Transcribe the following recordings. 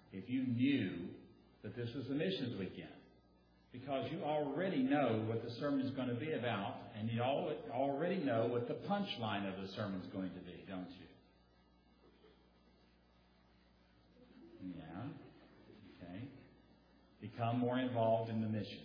if you knew that this was the missions weekend. Because you already know what the sermon's going to be about, and you already know what the punchline of the sermon's going to be, don't you? Yeah. Okay. Become more involved in the mission.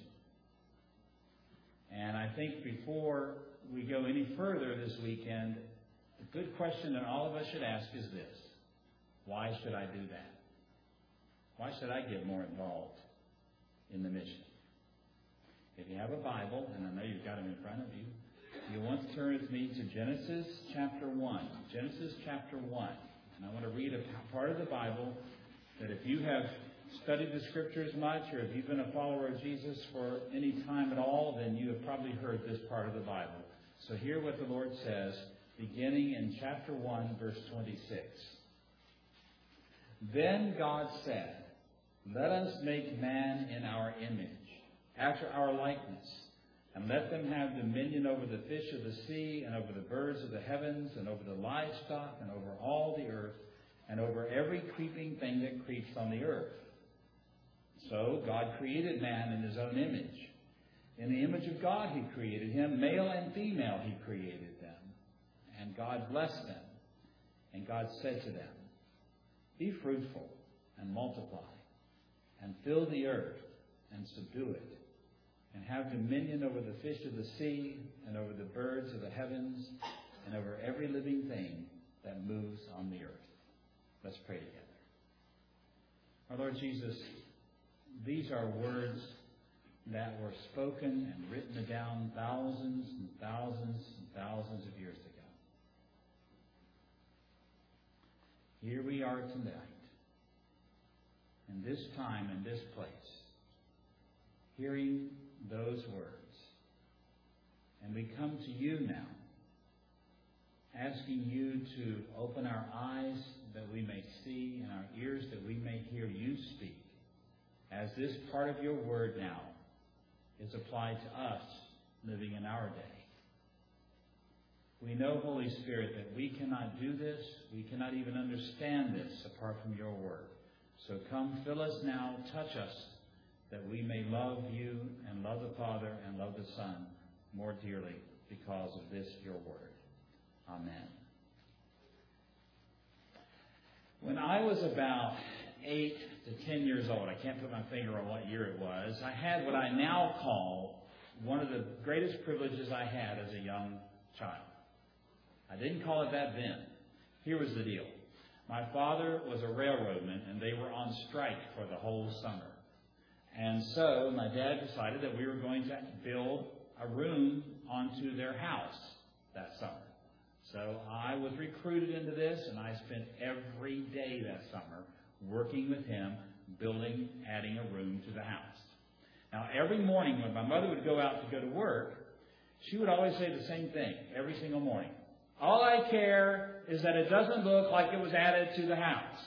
And I think before we go any further this weekend, a good question that all of us should ask is this: why should I do that? Why should I get more involved in the mission? If you have a Bible, and I know you've got them in front of you, you'll want to turn with me to Genesis chapter 1. Genesis chapter 1. And I want to read a part of the Bible that if you have studied the Scriptures much, or if you've been a follower of Jesus for any time at all, then you have probably heard this part of the Bible. So hear what the Lord says, beginning in chapter 1, verse 26. Then God said, "Let us make man in our image, after our likeness, and let them have dominion over the fish of the sea, and over the birds of the heavens, and over the livestock, and over all the earth, and over every creeping thing that creeps on the earth." So God created man in his own image. In the image of God he created him, male and female he created them. And God blessed them. And God said to them, "Be fruitful and multiply, and fill the earth and subdue it, and have dominion over the fish of the sea, and over the birds of the heavens, and over every living thing that moves on the earth." Let's pray together. Our Lord Jesus, these are words that were spoken and written down thousands and thousands and thousands of years ago. Here we are tonight, in this time, in this place, hearing those words. And we come to you now, asking you to open our eyes that we may see, and our ears that we may hear you speak, as this part of your word now is applied to us living in our day. We know, Holy Spirit, that we cannot do this, we cannot even understand this apart from your word. So come, fill us now, touch us, that we may love you and love the Father and love the Son more dearly because of this, your word. Amen. When I was about 8 to 10 years old, I can't put my finger on what year it was, I had what I now call one of the greatest privileges I had as a young child. I didn't call it that then. Here was the deal. My father was a railroadman, and they were on strike for the whole summer. And so my dad decided that we were going to build a room onto their house that summer. So I was recruited into this, and I spent every day that summer working with him, building, adding a room to the house. Now, every morning when my mother would go out to go to work, she would always say the same thing every single morning. "All I care is that it doesn't look like it was added to the house."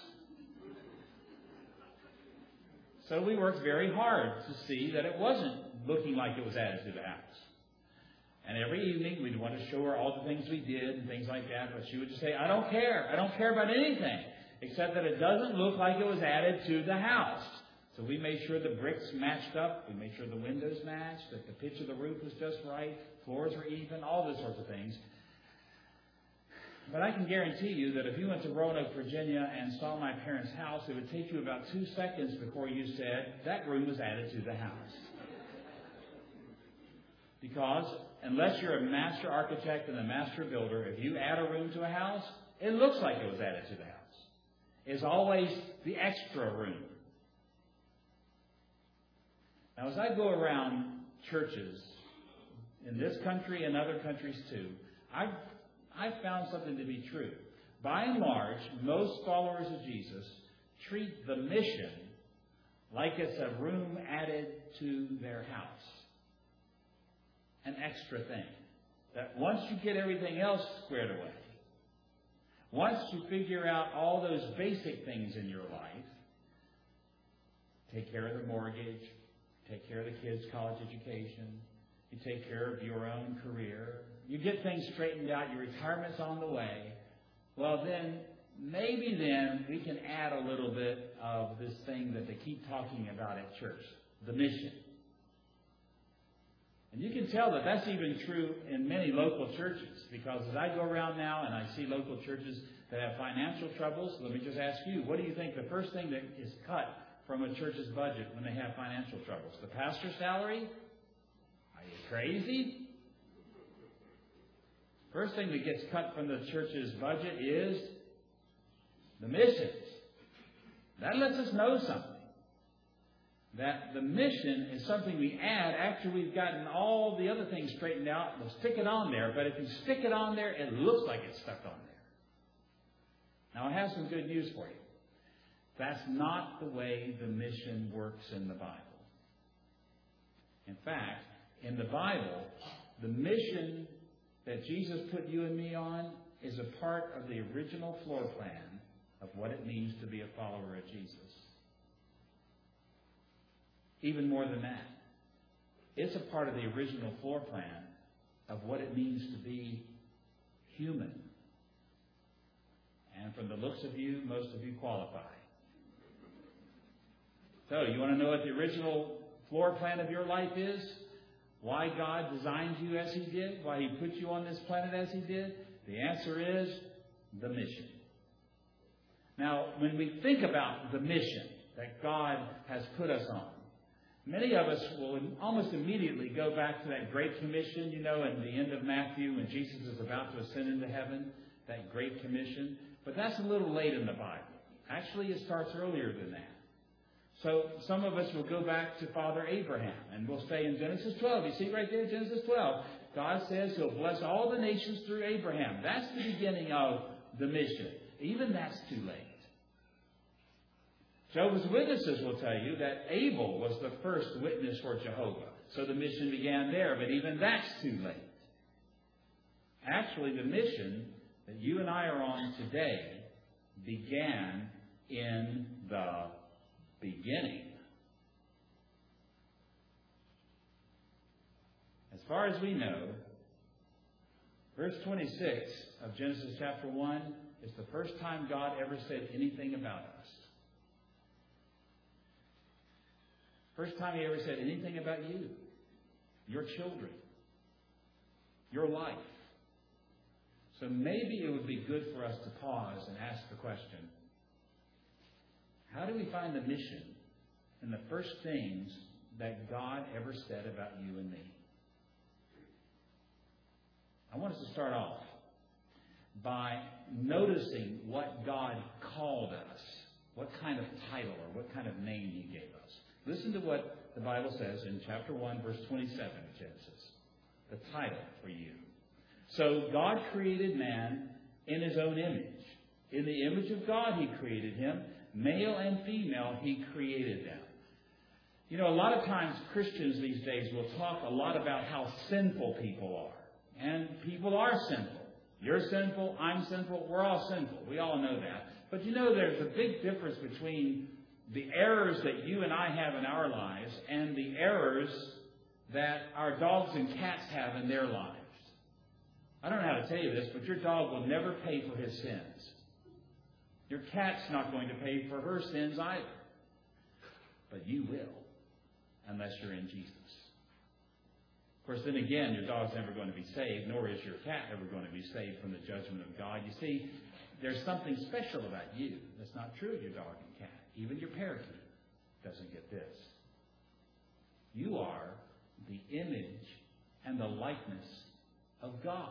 So we worked very hard to see that it wasn't looking like it was added to the house. And every evening we'd want to show her all the things we did and things like that. But she would just say, "I don't care. I don't care about anything except that it doesn't look like it was added to the house." So we made sure the bricks matched up. We made sure the windows matched, that the pitch of the roof was just right, floors were even, all those sorts of things. But I can guarantee you that if you went to Roanoke, Virginia and saw my parents' house, it would take you about 2 seconds before you said, "That room was added to the house." Because unless you're a master architect and a master builder, if you add a room to a house, it looks like it was added to the house. It's always the extra room. Now, as I go around churches in this country and other countries too, I've found something to be true. By and large, most followers of Jesus treat the mission like it's a room added to their house. An extra thing. That once you get everything else squared away, once you figure out all those basic things in your life, take care of the mortgage, take care of the kids' college education, you take care of your own career, you get things straightened out, your retirement's on the way, well then maybe then we can add a little bit of this thing that they keep talking about at church, the mission. And you can tell that that's even true in many local churches, because as I go around now and I see local churches that have financial troubles, let me just ask you, what do you think the first thing that is cut from a church's budget when they have financial troubles? The pastor's salary? Are you crazy? First thing that gets cut from the church's budget is the missions. That lets us know something. That the mission is something we add after we've gotten all the other things straightened out. We'll stick it on there. But if you stick it on there, it looks like it's stuck on there. Now, I have some good news for you. That's not the way the mission works in the Bible. In fact, in the Bible, the mission that Jesus put you and me on is a part of the original floor plan of what it means to be a follower of Jesus. Even more than that, it's a part of the original floor plan of what it means to be human. And from the looks of you, most of you qualify. So, you want to know what the original floor plan of your life is? Why God designed you as He did? Why He put you on this planet as He did? The answer is the mission. Now, when we think about the mission that God has put us on, many of us will almost immediately go back to that Great Commission, in the end of Matthew when Jesus is about to ascend into heaven, that Great Commission. But that's a little late in the Bible. Actually, it starts earlier than that. So some of us will go back to Father Abraham, and we'll stay in Genesis 12. You see right there, Genesis 12. God says He'll bless all the nations through Abraham. That's the beginning of the mission. Even that's too late. Jehovah's Witnesses will tell you that Abel was the first witness for Jehovah. So the mission began there, but even that's too late. Actually, the mission that you and I are on today began in the beginning. As far as we know, verse 26 of Genesis chapter 1 is the first time God ever said anything about us. First time He ever said anything about you, your children, your life. So maybe it would be good for us to pause and ask the question, how do we find the mission in the first things that God ever said about you and me? I want us to start off by noticing what God called us, what kind of title or what kind of name He gave us. Listen to what the Bible says in chapter 1, verse 27 of Genesis. The title for you. So God created man in His own image. In the image of God He created him. Male and female He created them. A lot of times Christians these days will talk a lot about how sinful people are. And people are sinful. You're sinful, I'm sinful, we're all sinful. We all know that. But there's a big difference between the errors that you and I have in our lives and the errors that our dogs and cats have in their lives. I don't know how to tell you this, but your dog will never pay for his sins. Your cat's not going to pay for her sins either. But you will, unless you're in Jesus. Of course, then again, your dog's never going to be saved, nor is your cat ever going to be saved from the judgment of God. You see, there's something special about you that's not true of your dog and cat. Even your parakeet doesn't get this. You are the image and the likeness of God.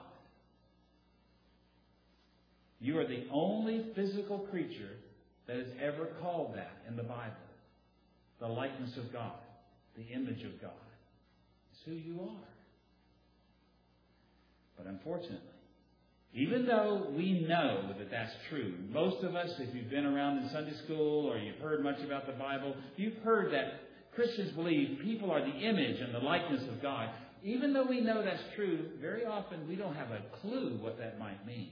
You are the only physical creature that is ever called that in the Bible. The likeness of God. The image of God. It's who you are. But unfortunately, even though we know that that's true, most of us, if you've been around in Sunday school or you've heard much about the Bible, you've heard that Christians believe people are the image and the likeness of God. Even though we know that's true, very often we don't have a clue what that might mean.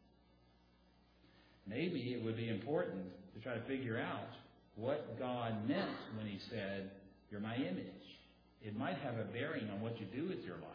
Maybe it would be important to try to figure out what God meant when He said, "You're my image." It might have a bearing on what you do with your life.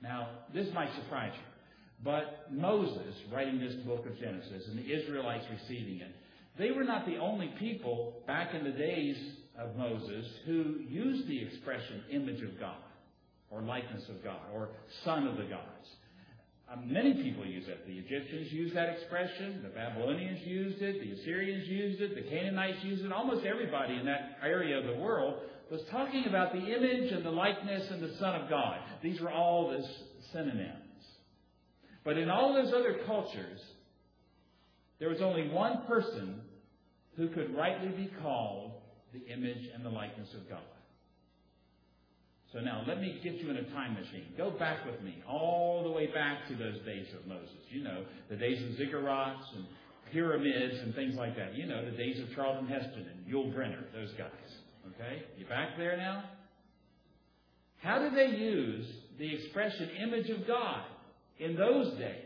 Now, this might surprise you, but Moses, writing this book of Genesis, and the Israelites receiving it, they were not the only people back in the days of Moses who used the expression image of God, or likeness of God, or son of the gods. Many people use it. The Egyptians used that expression. The Babylonians used it. The Assyrians used it. The Canaanites used it. Almost everybody in that area of the world was talking about the image and the likeness and the Son of God. These were all the synonyms. But in all those other cultures, there was only one person who could rightly be called the image and the likeness of God. So now, let me get you in a time machine. Go back with me, all the way back to those days of Moses. You know, the days of ziggurats and pyramids and things like that. You know, the days of Charlton Heston and Yul Brynner, those guys. Okay? You back there now? How did they use the expression image of God in those days?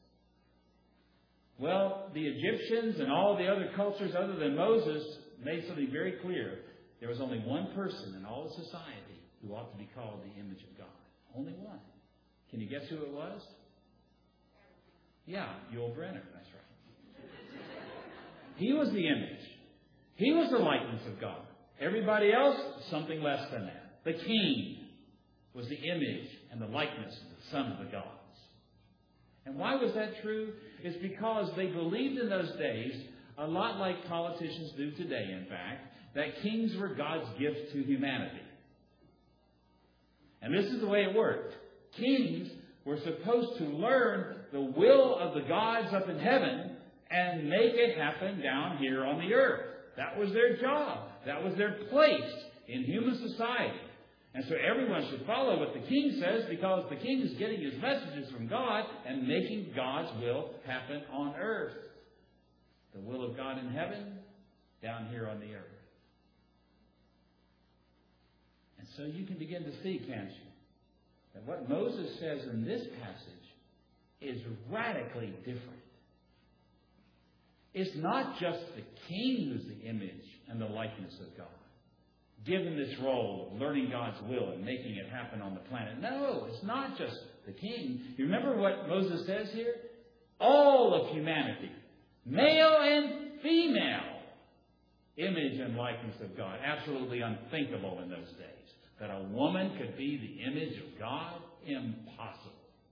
Well, the Egyptians and all the other cultures other than Moses made something very clear. There was only one person in all of society who ought to be called the image of God. Only one. Can you guess who it was? Yeah, Yul Brynner. That's right. He was the image. He was the likeness of God. Everybody else, something less than that. The king was the image and the likeness of the Son of the gods. And why was that true? It's because they believed in those days, a lot like politicians do today, in fact, that kings were God's gift to humanity. And this is the way it worked. Kings were supposed to learn the will of the gods up in heaven and make it happen down here on the earth. That was their job. That was their place in human society. And so everyone should follow what the king says, because the king is getting his messages from God and making God's will happen on earth. The will of God in heaven, down here on the earth. And so you can begin to see, can't you, that what Moses says in this passage is radically different. It's not just the king who's the image and the likeness of God, given this role of learning God's will and making it happen on the planet. No, it's not just the king. You remember what Moses says here? All of humanity, male and female, image and likeness of God. Absolutely unthinkable in those days. That a woman could be the image of God? Impossible.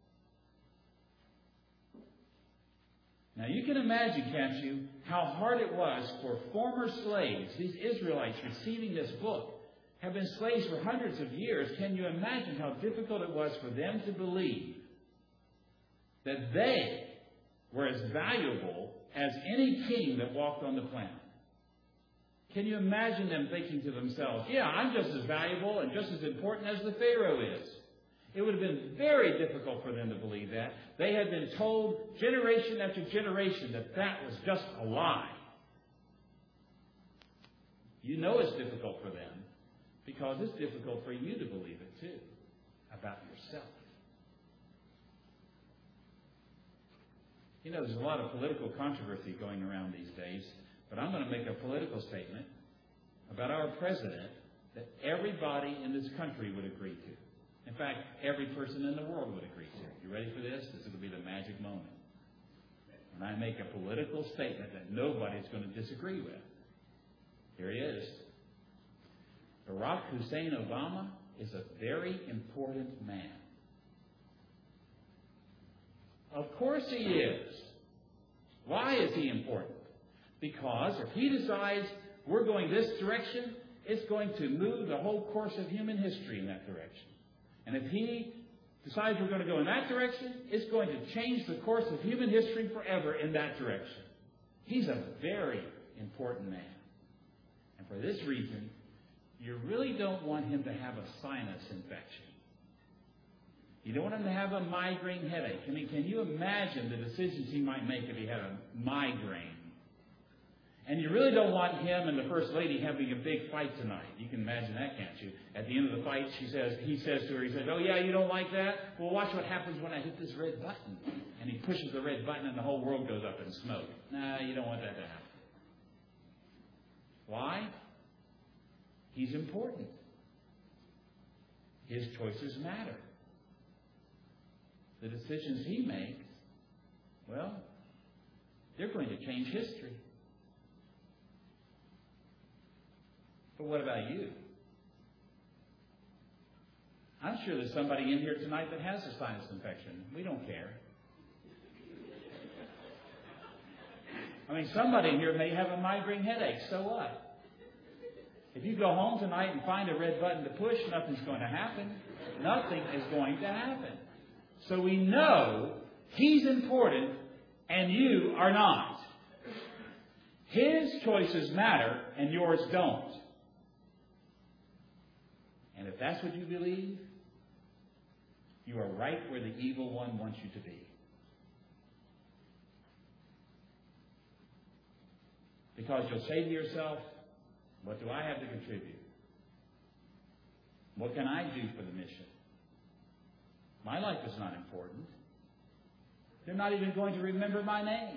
Now you can imagine, can't you, how hard it was for former slaves, these Israelites receiving this book, have been slaves for hundreds of years. Can you imagine how difficult it was for them to believe that they were as valuable as any king that walked on the planet? Can you imagine them thinking to themselves, yeah, I'm just as valuable and just as important as the Pharaoh is? It would have been very difficult for them to believe that. They had been told generation after generation that that was just a lie. You know it's difficult for them because it's difficult for you to believe it too about yourself. You know, there's a lot of political controversy going around these days. But I'm going to make a political statement about our president that everybody in this country would agree to. In fact, every person in the world would agree to. You ready for this? This is going to be the magic moment. When I make a political statement that nobody's going to disagree with. Here he is. Barack Hussein Obama is a very important man. Of course he is. Why is he important? Because if he decides we're going this direction, it's going to move the whole course of human history in that direction. And if he decides we're going to go in that direction, it's going to change the course of human history forever in that direction. He's a very important man. And for this reason, you really don't want him to have a sinus infection. You don't want him to have a migraine headache. I mean, can you imagine the decisions he might make if he had a migraine? And you really don't want him and the First Lady having a big fight tonight. You can imagine that, can't you? At the end of the fight, he says to her, oh, yeah, you don't like that? Well, watch what happens when I hit this red button. And he pushes the red button and the whole world goes up in smoke. Nah, you don't want that to happen. Why? He's important. His choices matter. the decisions he makes, well, they're going to change history. But what about you? I'm sure there's somebody in here tonight that has a sinus infection. We don't care. I mean, somebody in here may have a migraine headache. So what? If you go home tonight and find a red button to push, nothing's going to happen. Nothing is going to happen. So we know He's important and you are not. His choices matter and yours don't. And if that's what you believe, you are right where the evil one wants you to be. Because you'll say to yourself, what do I have to contribute? What can I do for the mission? My life is not important. They're not even going to remember my name.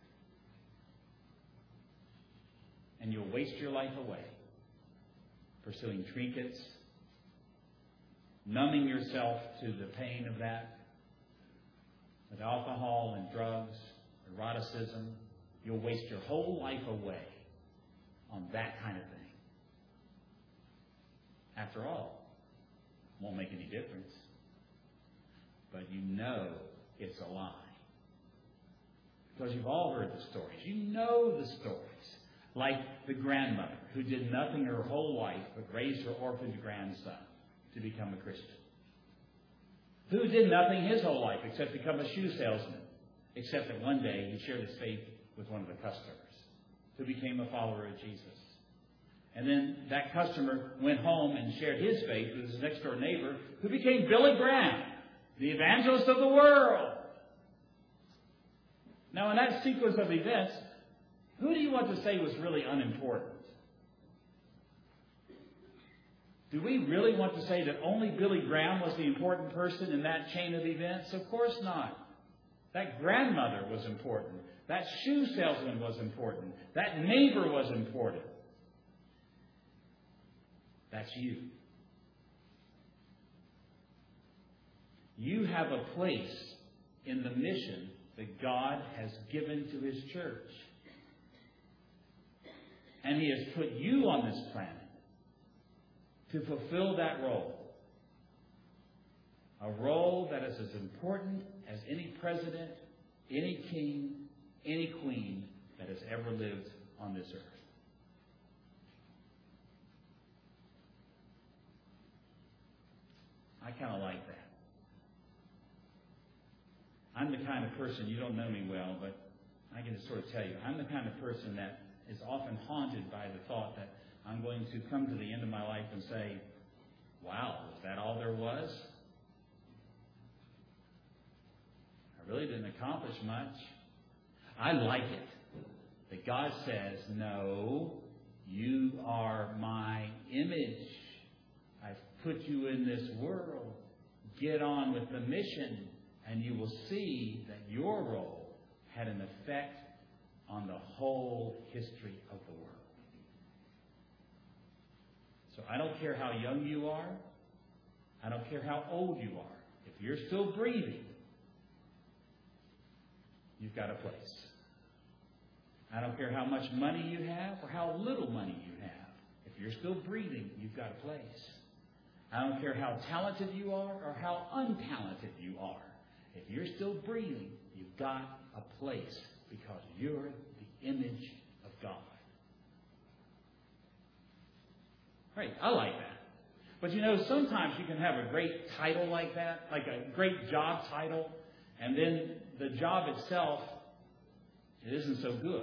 And you'll waste your life away pursuing trinkets, numbing yourself to the pain of that, with alcohol and drugs, eroticism. You'll waste your whole life away on that kind of thing. After all, it won't make any difference. But you know it's a lie. Because you've all heard the stories. You know the stories. Like the grandmother who did nothing her whole life but raised her orphaned grandson to become a Christian. Who did nothing his whole life except become a shoe salesman. Except that one day he shared his faith with one of the customers who became a follower of Jesus. And then that customer went home and shared his faith with his next door neighbor who became Billy Graham, the evangelist of the world. Now in that sequence of events, who do you want to say was really unimportant? Do we really want to say that only Billy Graham was the important person in that chain of events? Of course not. That grandmother was important. That shoe salesman was important. That neighbor was important. That's you. You have a place in the mission that God has given to His church. And He has put you on this planet to fulfill that role. A role that is as important as any president, any king, any queen that has ever lived on this earth. I kind of like that. I'm the kind of person, you don't know me well, but I can just sort of tell you, I'm the kind of person that is often haunted by the thought that I'm going to come to the end of my life and say, wow, was that all there was? I really didn't accomplish much. I like it that God says, no, you are my image. I've put you in this world. Get on with the mission, and you will see that your role had an effect on the whole history of the world. So I don't care how young you are. I don't care how old you are. If you're still breathing, you've got a place. I don't care how much money you have or how little money you have. If you're still breathing, you've got a place. I don't care how talented you are or how untalented you are. If you're still breathing, you've got a place because you're the image of God. Right, I like that. But you know, sometimes you can have a great title like that, like a great job title, and then the job itself, it isn't so good.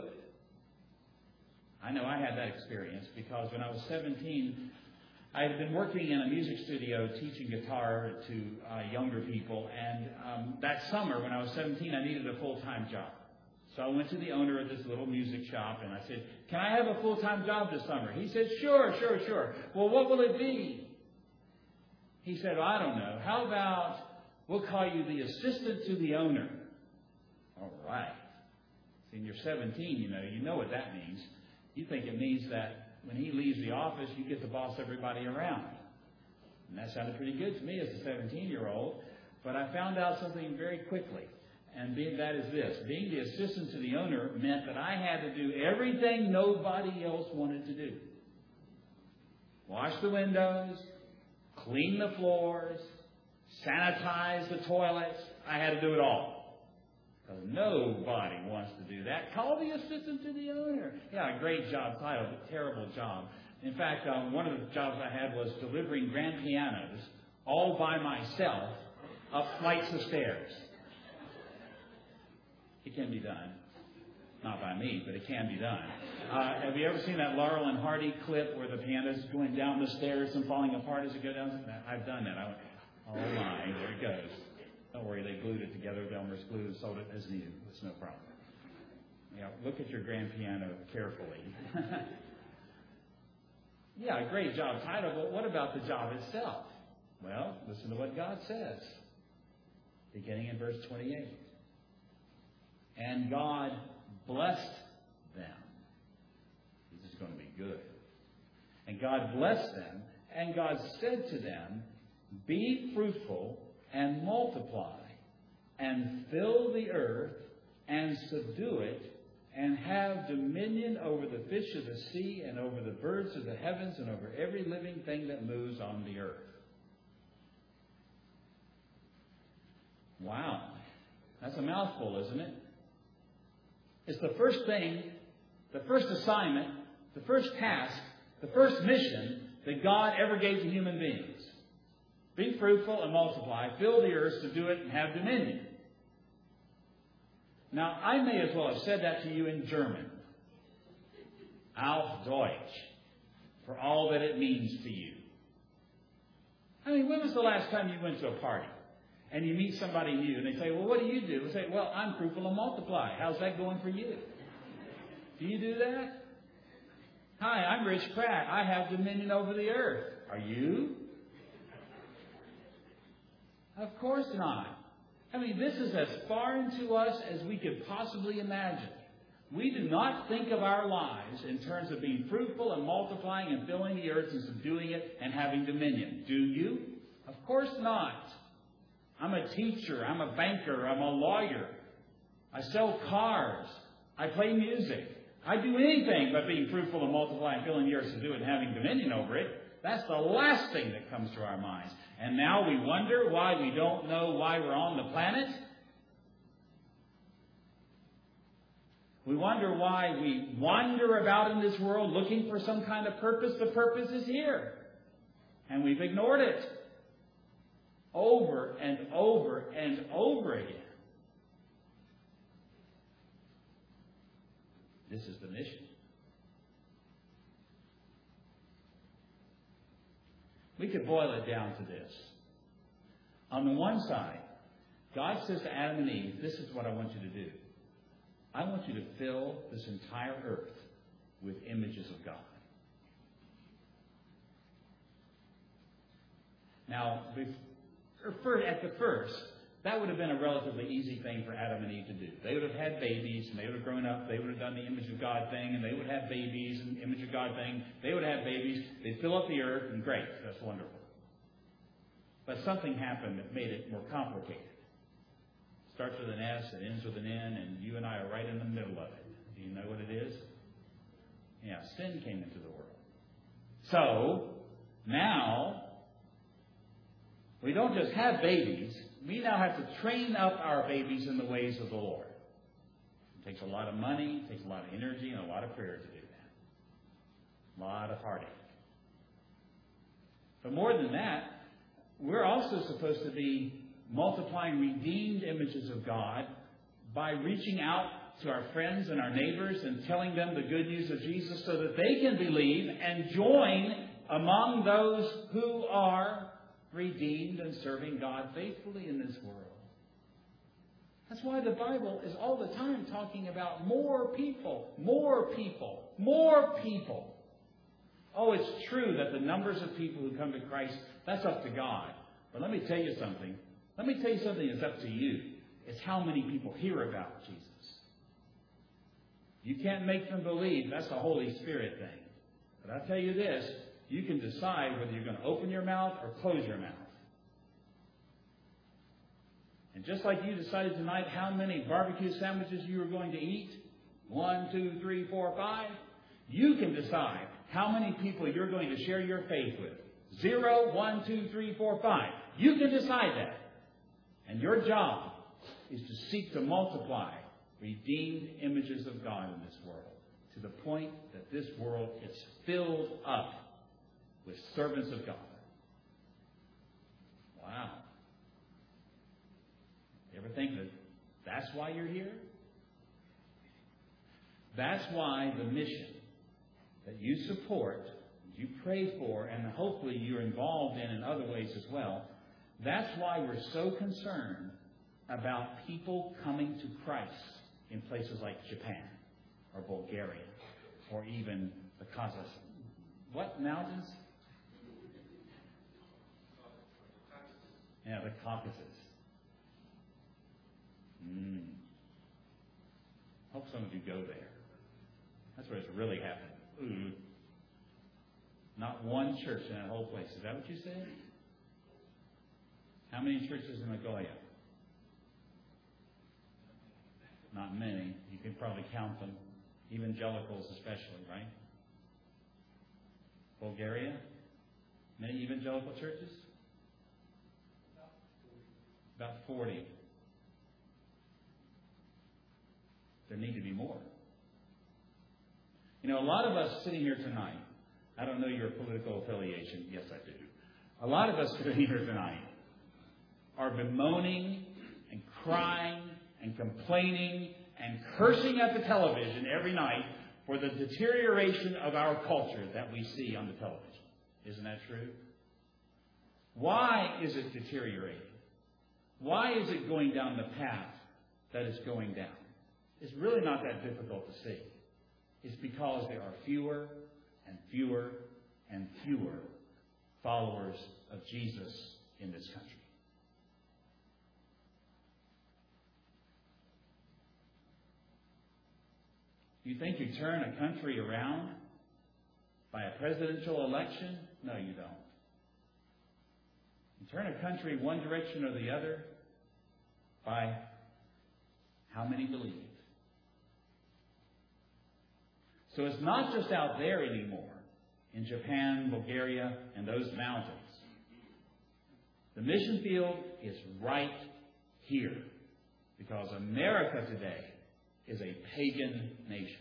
I know I had that experience because when I was 17, I had been working in a music studio teaching guitar to younger people. And that summer, when I was 17, I needed a full-time job. So I went to the owner of this little music shop and I said, can I have a full-time job this summer? He said, sure. Well, what will it be? He said, I don't know. How about we'll call you the assistant to the owner? All right. See, when you're 17, you know what that means. You think it means that when he leaves the office, you get to boss everybody around. And that sounded pretty good to me as a 17-year-old. But I found out something very quickly. And that is this. Being the assistant to the owner meant that I had to do everything nobody else wanted to do. Wash the windows, clean the floors, sanitize the toilets. I had to do it all. Because nobody wants to do that. Call the assistant to the owner. Yeah, great job title, but terrible job. In fact, one of the jobs I had was delivering grand pianos all by myself up flights of stairs. It can be done. Not by me, but it can be done. Have you ever seen that Laurel and Hardy clip where the piano's going down the stairs and falling apart as it goes down? I've done that. I went, oh my, there it goes. Don't worry, they glued it together. Elmer's glue and sold it as new. It's no problem. Yeah, look at your grand piano carefully. Yeah, great job title, but what about the job itself? Well, listen to what God says, beginning in verse 28. And God blessed them. This is going to be good. And God blessed them, and God said to them, be fruitful and multiply, and fill the earth, and subdue it, and have dominion over the fish of the sea, and over the birds of the heavens, and over every living thing that moves on the earth. Wow. That's a mouthful, isn't it? It's the first thing, the first assignment, the first task, the first mission that God ever gave to human beings. Be fruitful and multiply, fill the earth, subdue it, and have dominion. Now, I may as well have said that to you in German. Auf Deutsch. For all that it means to you. I mean, when was the last time you went to a party? And you meet somebody new, and they say, well, what do you do? We say, well, I'm fruitful and multiply. How's that going for you? Do you do that? Hi, I'm Rich Pratt. I have dominion over the earth. Are you? Of course not. I mean, this is as foreign to us as we could possibly imagine. We do not think of our lives in terms of being fruitful and multiplying and filling the earth and subduing it and having dominion. Do you? Of course not. I'm a teacher. I'm a banker. I'm a lawyer. I sell cars. I play music. I do anything but being fruitful and multiplying, filling the earth, subdue it, and having dominion over it. That's the last thing that comes to our minds. And now we wonder why we don't know why we're on the planet. We wonder why we wander about in this world looking for some kind of purpose. The purpose is here. And we've ignored it. Over and over and over again. This is the mission. We could boil it down to this. On the one side, God says to Adam and Eve, this is what I want you to do. I want you to fill this entire earth with images of God. Now, at the first, that would have been a relatively easy thing for Adam and Eve to do. They would have had babies, and they would have grown up. They would have done the image of God thing, and they would have babies, and image of God thing. They would have babies. They'd fill up the earth, and great. That's wonderful. But something happened that made it more complicated. It starts with an S, it ends with an N, and you and I are right in the middle of it. Do you know what it is? Yeah, sin came into the world. So, now, we don't just have babies. We now have to train up our babies in the ways of the Lord. It takes a lot of money, it takes a lot of energy, and a lot of prayer to do that. A lot of heartache. But more than that, we're also supposed to be multiplying redeemed images of God by reaching out to our friends and our neighbors and telling them the good news of Jesus so that they can believe and join among those who are redeemed and serving God faithfully in this world. That's why the Bible is all the time talking about more people, more people, more people. Oh, it's true that the numbers of people who come to Christ, that's up to God. But let me tell you something. Let me tell you something that's up to you. It's how many people hear about Jesus. You can't make them believe. That's a Holy Spirit thing. But I'll tell you this. You can decide whether you're going to open your mouth or close your mouth. And just like you decided tonight how many barbecue sandwiches you were going to eat, 1, 2, 3, 4, 5, you can decide how many people you're going to share your faith with. 0, 1, 2, 3, 4, 5. You can decide that. And your job is to seek to multiply redeemed images of God in this world to the point that this world is filled up with servants of God. Wow. You ever think that that's why you're here? That's why the mission that you support, you pray for, and hopefully you're involved in other ways as well, that's why we're so concerned about people coming to Christ in places like Japan or Bulgaria or even the Caucasus. What mountains? Yeah, the Caucasus. Hope some of you go there. That's where it's really happening. Not one church in that whole place. Is that what you said? How many churches in Nagoya? Not many. You can probably count them. Evangelicals especially, right? Bulgaria? Many evangelical churches? About 40. There need to be more. You know, a lot of us sitting here tonight, I don't know your political affiliation. Yes, I do. A lot of us sitting here tonight are bemoaning and crying and complaining and cursing at the television every night for the deterioration of our culture that we see on the television. Isn't that true? Why is it deteriorating? Why is it going down the path that it's going down? It's really not that difficult to see. It's because there are fewer and fewer and fewer followers of Jesus in this country. You think you turn a country around by a presidential election? No, you don't. You turn a country one direction or the other by how many believe. So it's not just out there anymore, in Japan, Bulgaria, and those mountains. The mission field is right here, because America today is a pagan nation.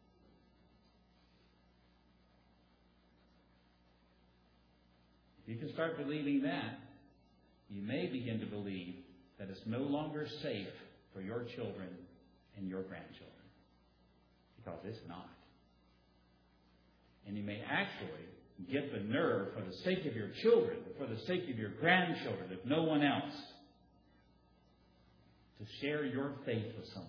If you can start believing that, you may begin to believe that it's no longer safe for your children and your grandchildren, because it's not. And you may actually get the nerve, for the sake of your children, for the sake of your grandchildren, if no one else, to share your faith with someone.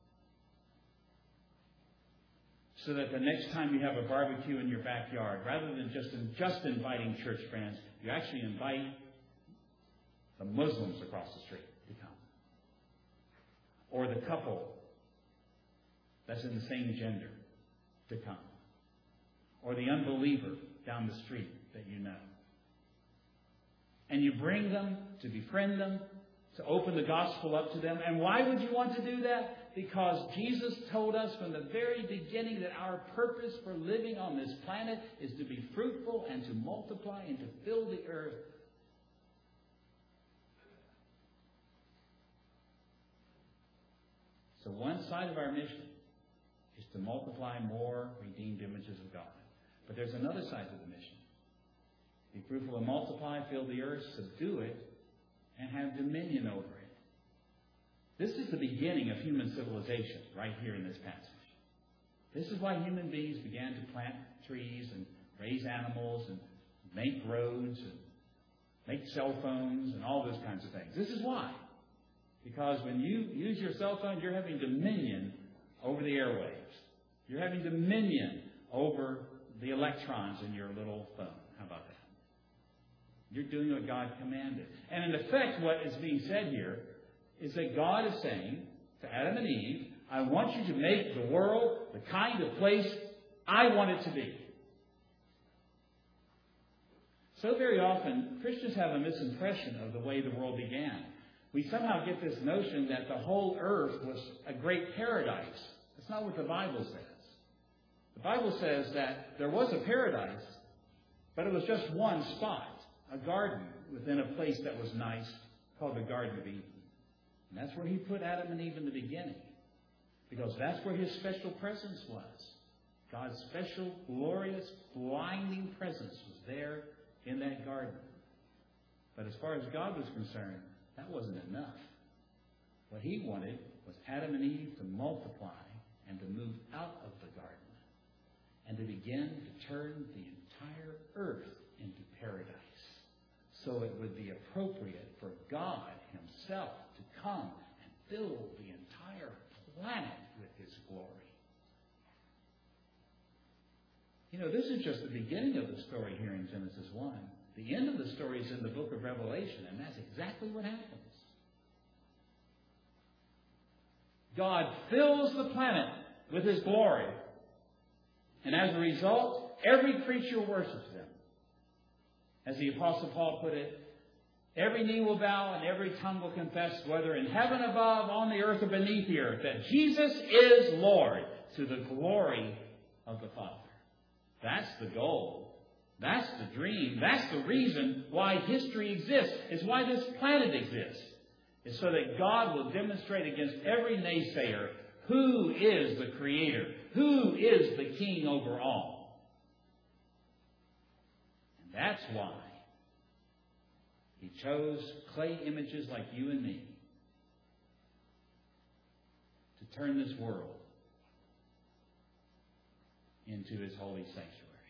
So that the next time you have a barbecue in your backyard, rather than just inviting church friends, you actually invite the Muslims across the street to come. Or the couple that's in the same gender to come. Or the unbeliever down the street that you know. And you bring them to befriend them, to open the gospel up to them. And why would you want to do that? Because Jesus told us from the very beginning that our purpose for living on this planet is to be fruitful and to multiply and to fill the earth. So one side of our mission is to multiply more redeemed images of God. But there's another side to the mission. Be fruitful and multiply, fill the earth, subdue it, and have dominion over it. This is the beginning of human civilization right here in this passage. This is why human beings began to plant trees and raise animals and make roads and make cell phones and all those kinds of things. This is why. Because when you use your cell phone, you're having dominion over the airwaves. You're having dominion over the electrons in your little phone. How about that? You're doing what God commanded. And in effect, what is being said here is that God is saying to Adam and Eve, I want you to make the world the kind of place I want it to be. So very often, Christians have a misimpression of the way the world began. we somehow get this notion that the whole earth was a great paradise. That's not what the Bible says. The Bible says that there was a paradise, but it was just one spot, a garden within a place that was nice called the Garden of Eden. And that's where He put Adam and Eve in the beginning, because that's where His special presence was. God's special, glorious, blinding presence was there in that garden. But as far as God was concerned, that wasn't enough. What He wanted was Adam and Eve to multiply and to move out of the garden and to begin to turn the entire earth into paradise, so it would be appropriate for God Himself to come and fill the entire planet with His glory. You know, this is just the beginning of the story here in Genesis 1. The end of the story is in the book of Revelation, and that's exactly what happens. God fills the planet with His glory, and as a result, every creature worships Him. As the Apostle Paul put it, every knee will bow and every tongue will confess, whether in heaven above, on the earth, or beneath the earth, that Jesus is Lord, to the glory of the Father. That's the goal. That's the dream. That's the reason why history exists. It's why this planet exists. It's so that God will demonstrate against every naysayer who is the Creator, who is the King over all. And that's why He chose clay images like you and me to turn this world into His holy sanctuary.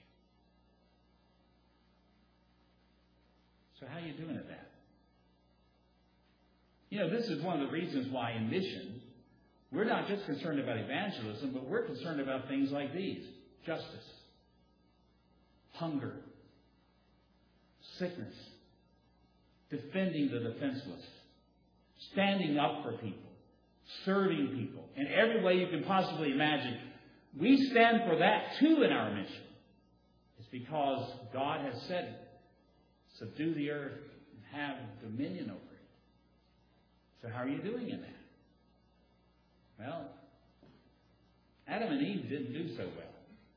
So how are you doing at that? You know, this is one of the reasons why in mission, we're not just concerned about evangelism, but we're concerned about things like these: justice, hunger, sickness, defending the defenseless, standing up for people, serving people in every way you can possibly imagine. We stand for that too in our mission. It's because God has said it. Subdue the earth and have dominion over it. So how are you doing in that? Well, Adam and Eve didn't do so well.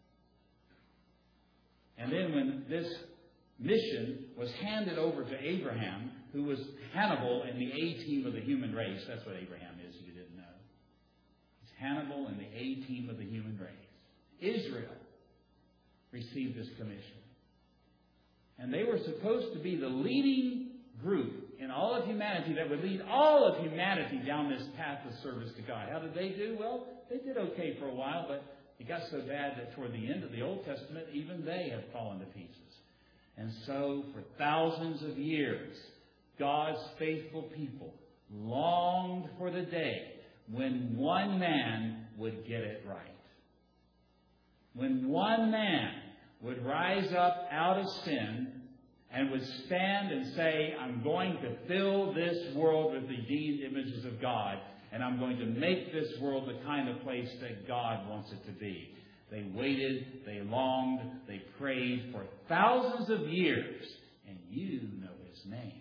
And then when this mission was handed over to Abraham, who was Hannibal in the A-team of the human race. That's what Abraham is, if you didn't know. He's Hannibal in the A-team of the human race. Israel received this commission. And they were supposed to be the leading group in all of humanity that would lead all of humanity down this path of service to God. How did they do? Well, they did okay for a while, but it got so bad that toward the end of the Old Testament, even they had fallen to pieces. And so, for thousands of years, God's faithful people longed for the day when one man would get it right. When one man would rise up out of sin and would stand and say, I'm going to fill this world with redeemed images of God, and I'm going to make this world the kind of place that God wants it to be. They waited, they longed, they prayed for thousands of years, and you know His name.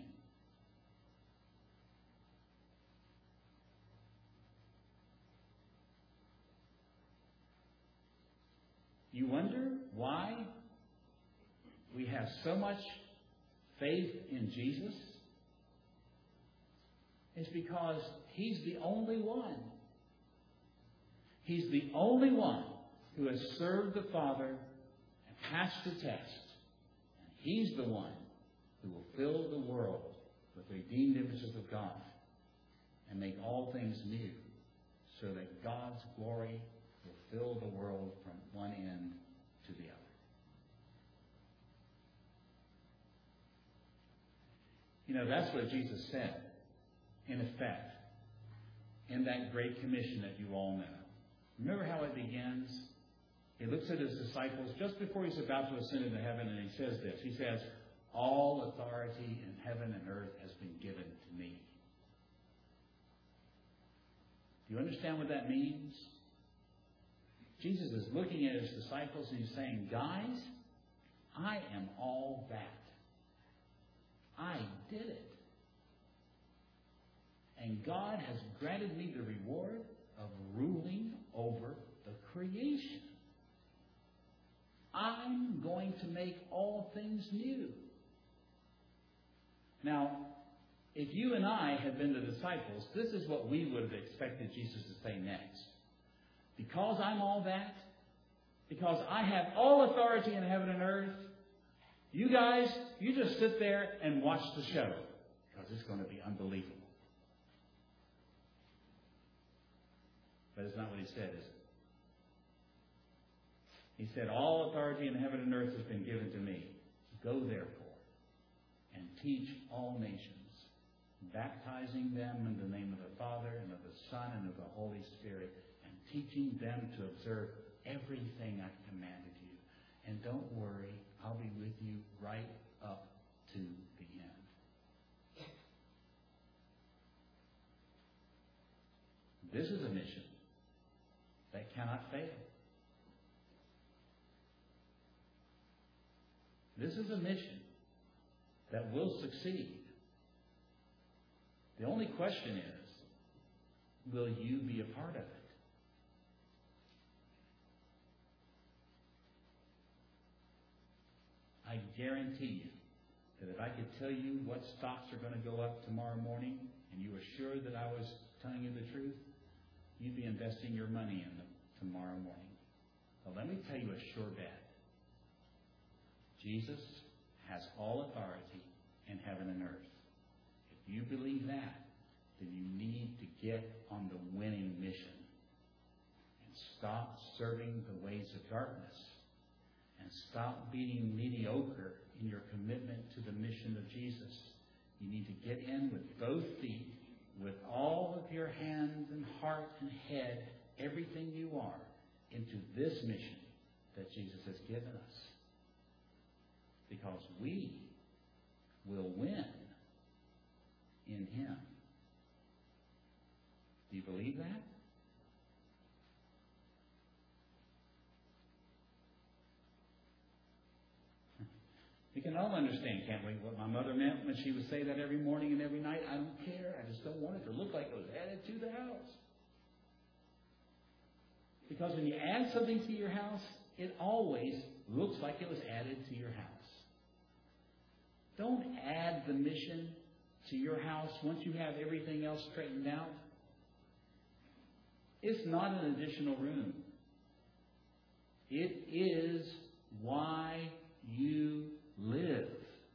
You wonder why we have so much faith in Jesus? It's because He's the only one. He's the only one who has served the Father and passed the test. And He's the one who will fill the world with redeemed images of God and make all things new, so that God's glory will fill the world from one end to the other. You know, that's what Jesus said, in effect, in that Great Commission that you all know. Remember how it begins? He looks at His disciples just before He's about to ascend into heaven, and He says this. He says, all authority in heaven and earth has been given to me. Do you understand what that means? Jesus is looking at His disciples and He's saying, guys, I am all that. I did it. And God has granted me the reward of ruling over the creation. I'm going to make all things new. Now, if you and I had been the disciples, this is what we would have expected Jesus to say next. Because I'm all that, because I have all authority in heaven and earth, you guys, you just sit there and watch the show, because it's going to be unbelievable. But it's not what he said, is it? He said, all authority in heaven and earth has been given to me. Go therefore and teach all nations, baptizing them in the name of the Father and of the Son and of the Holy Spirit, and teaching them to observe everything I've commanded you. And don't worry, I'll be with you right up to the end. This is a mission that cannot fail. This is a mission that will succeed. The only question is, will you be a part of it? I guarantee you that if I could tell you what stocks are going to go up tomorrow morning, and you were sure that I was telling you the truth, you'd be investing your money in them tomorrow morning. But let me tell you a sure bet. Jesus has all authority in heaven and earth. If you believe that, then you need to get on the winning mission and stop serving the ways of darkness and stop being mediocre in your commitment to the mission of Jesus. You need to get in with both feet, with all of your hands and heart and head, everything you are, into this mission that Jesus has given us. Because we will win in Him. Do you believe that? We can all understand, can't we, what my mother meant when she would say that every morning and every night? I don't care. I just don't want it to look like it was added to the house. Because when you add something to your house, it always looks like it was added to your house. Don't add the mission to your house once you have everything else straightened out. It's not an additional room. It is why you live.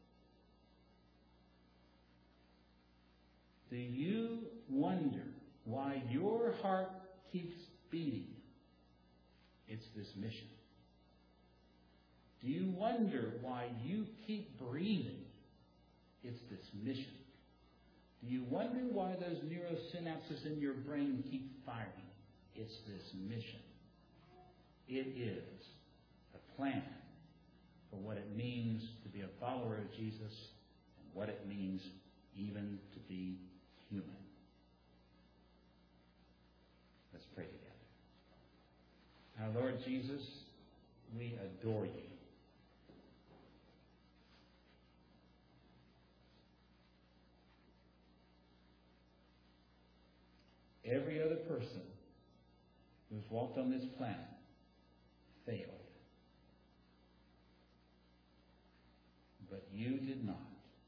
Do you wonder why your heart keeps beating? It's this mission. Do you wonder why you keep breathing? It's this mission. Do you wonder why those neurosynapses in your brain keep firing? It's this mission. It is a plan for what it means to be a follower of Jesus and what it means even to be human. Let's pray together. Our Lord Jesus, we adore you. Every other person who's walked on this planet failed. But you did not.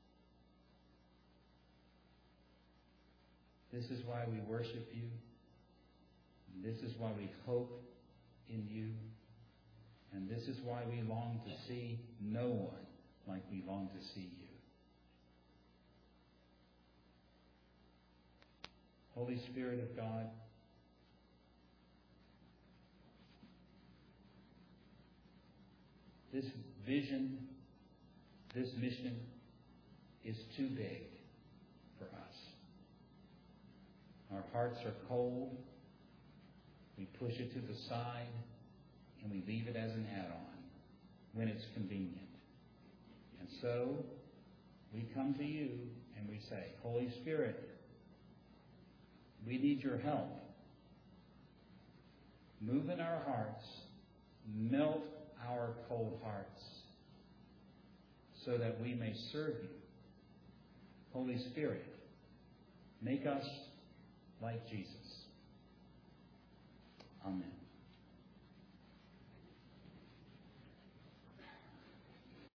This is why we worship you. And this is why we hope in you. And this is why we long to see no one like we long to see you. Holy Spirit of God, this vision, this mission is too big for us. Our hearts are cold. We push it to the side and we leave it as an add-on when it's convenient. And so we come to you and we say, Holy Spirit, we need your help. Move in our hearts. Melt our cold hearts so that we may serve you. Holy Spirit, make us like Jesus. Amen.